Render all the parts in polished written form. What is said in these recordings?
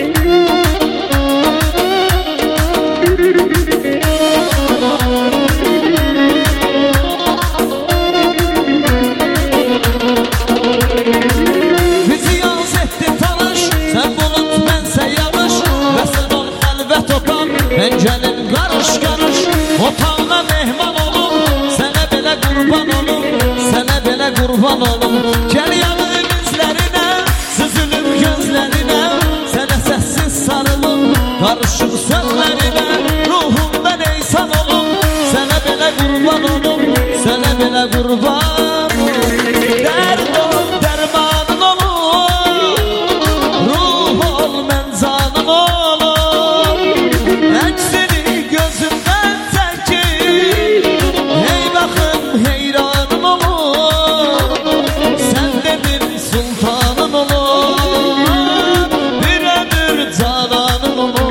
Pencenin karış karış otağına mehman olum, sana belə qurban olum, sana belə qurban olum. Gel yanım izlerine, süzülüp gözlerine, sana sessiz sarılım, karışık sözlerine, ruhumda neysan olum, sana belə qurban olum, sana belə qurban olum. Derd ol, dermanın olum, ruh ol, men canın olum. Eksini gözümden çekil, hey bakın heyranım olur, sen de bir sultanım olur, bir ömür cananım olur.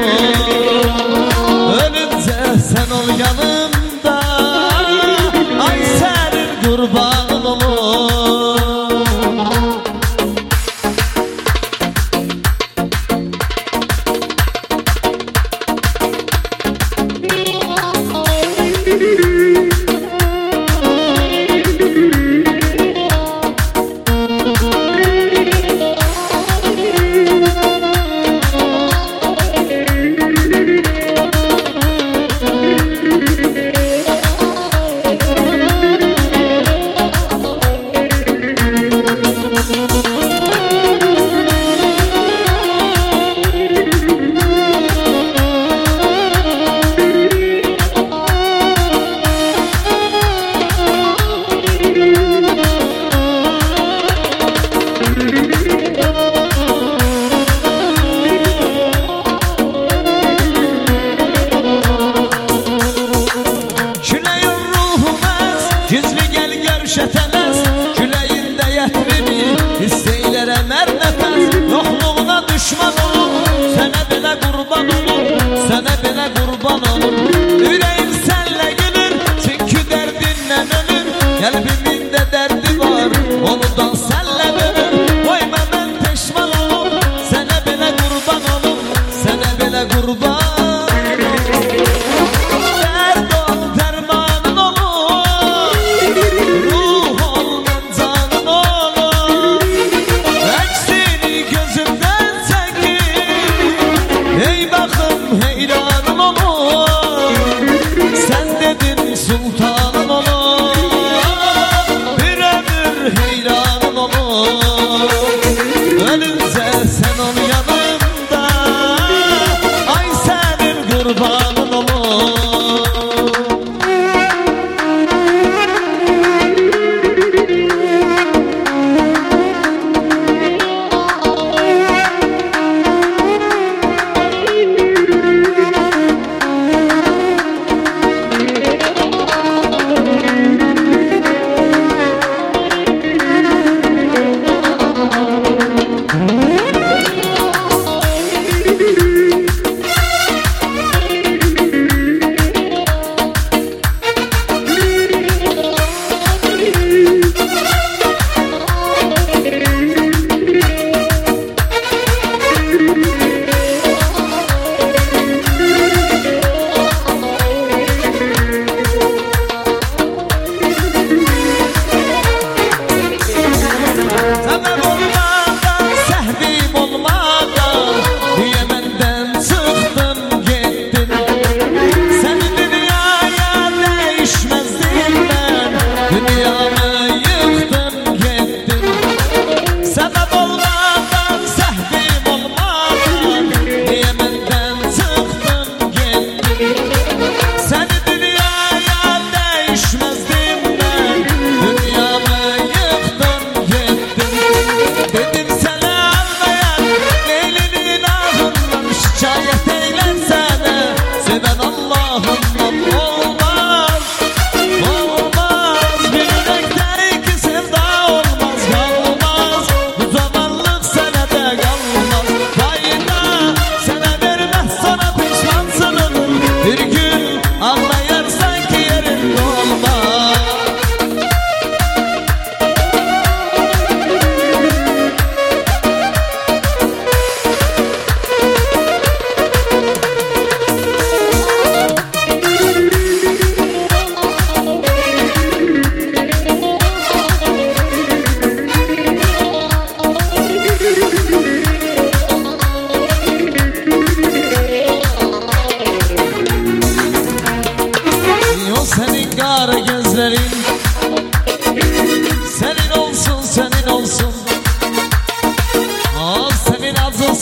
Ölünce sen ol yanımda, ay senin kurbanın olur. Gizli gel görşetəməz, küləyində yətrimi, istəyilərə mər nəfəs, yoxluğuna düşman olum, sənə belə qurban olum, sənə belə qurban olum. Ürəyim sənlə gülür, çünki dərdindən ölür, qəlbimin də dərdi var, onudan sənlə dönür. Qoyma mən peşman olum, sənə belə qurban olum, sənə belə qurban olum. Ey bakım heyranım olur, sen dedin sultanım olur, bir ömür heyranım olur. Ölünce sen ol yanımda, ay senin kurbanın olur.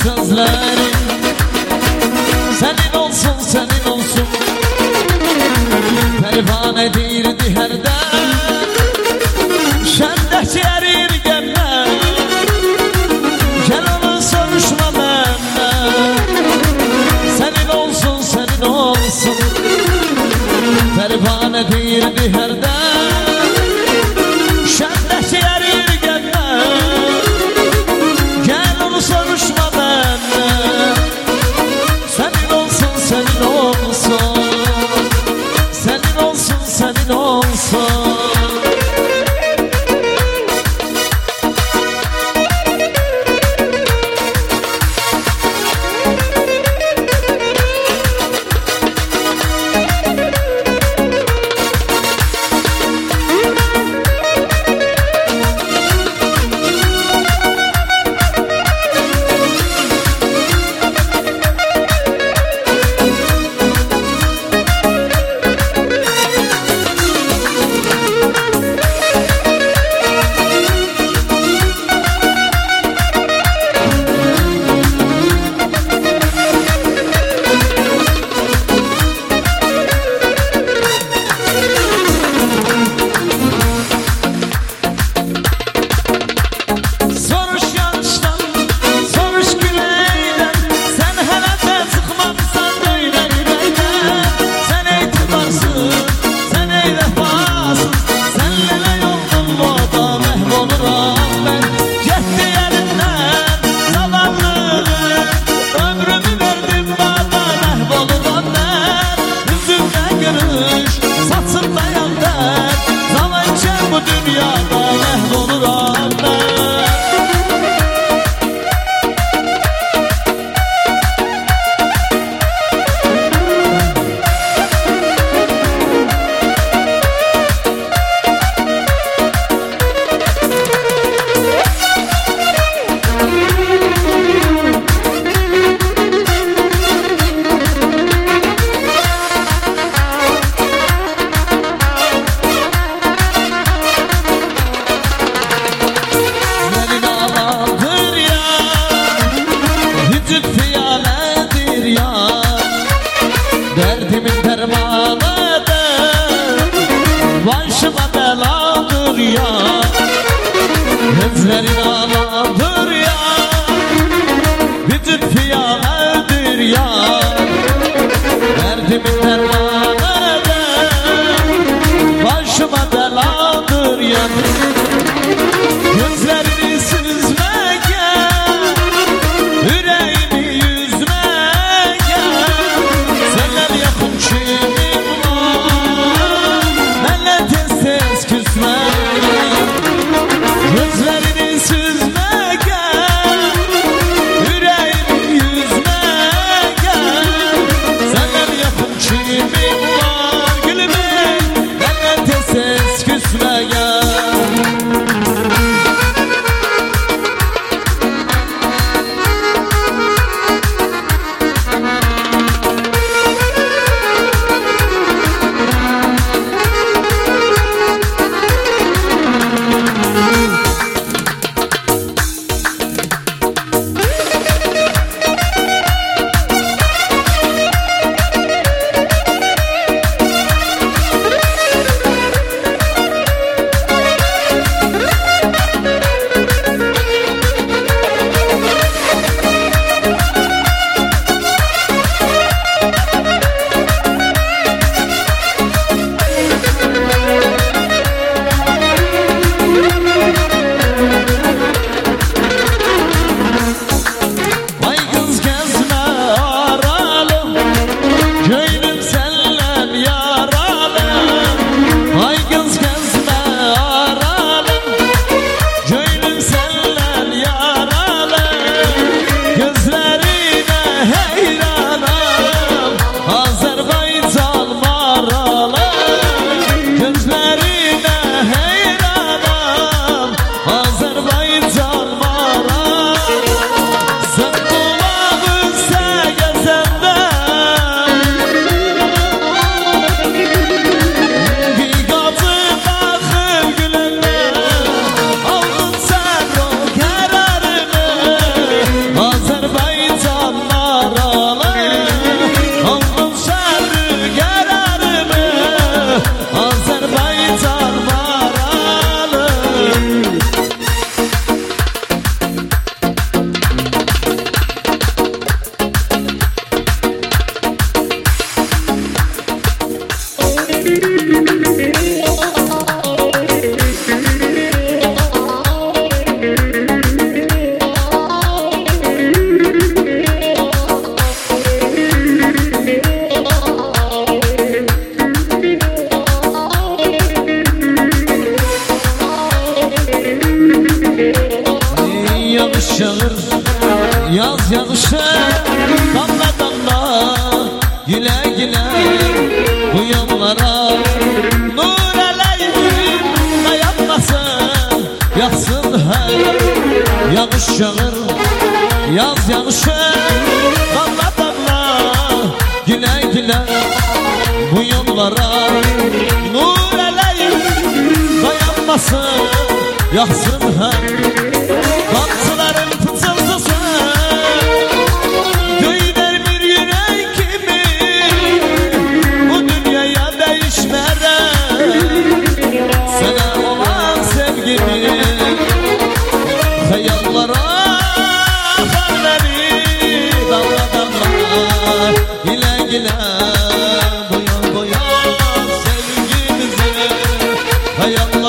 sözlerim. Senin olsun, senin olsun, pervanedirdi her dem. Şendeki erir gelme, gel onu soruşma benden. Senin olsun, senin olsun, pervanedirdi her dem. Şendeki erir gelme, gel onu soruşma benden. Senin olsun, senin olsun, senin olsun, senin olsun. Bu dünyada mehvoluram ben. Derdimin dermanı da başıma beladır ya. Gözlerin ağladır ya, bütün fiyanedir ya. Derdimin dermanı da başıma beladır ya. Gözlerini süzmeye, yüreğimi yüzmeye, senden yakın kimim var, benle tez tez küsmeye. Gözlerini süzmeye, yağışı damla damla güle güle bu yollara. Nur eleyim dayanmasın yaksın her yağış yağır. Yaz yağışı damla damla güle güle bu yollara. Nur eleyim dayanmasın yaksın her baktıların fısıltısı. Döyler bir yürek kimi bu dünyaya değişmeden. Sana olan sevgimi hayallara damla damla güle güle boya boya sevgimizi hayal.